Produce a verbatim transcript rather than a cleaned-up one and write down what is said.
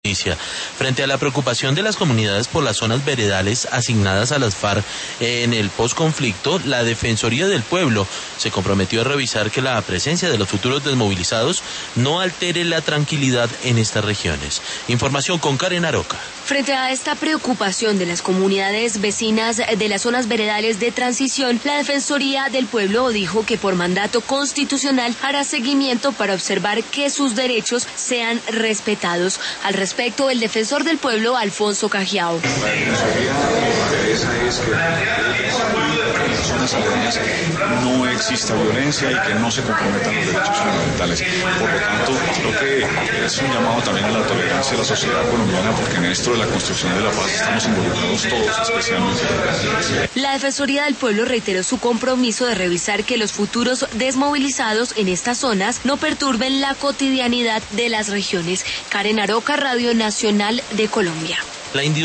Frente a la preocupación de las comunidades por las zonas veredales asignadas a las FARC en el posconflicto, la Defensoría del Pueblo se comprometió a revisar que la presencia de los futuros desmovilizados no altere la tranquilidad en estas regiones. Información con Karen Aroca. Frente a esta preocupación de las comunidades vecinas de las zonas veredales de transición, la Defensoría del Pueblo dijo que por mandato constitucional hará seguimiento para observar que sus derechos sean respetados. Al respecto, el defensor del pueblo, Alfonso Cajiao. La Defensoría interesa es que en las zonas aledañas no exista violencia y que no se comprometan los derechos fundamentales. Por lo tanto, creo que es un llamado también a la tolerancia de la sociedad colombiana, porque en esto de la construcción de la paz estamos involucrados todos, especialmente las mujeres. La Defensoría del Pueblo reiteró su compromiso de revisar que los futuros desmovilizados en estas zonas no perturben la cotidianidad de las regiones. Karen Aroca, Radio Nacional de Colombia. La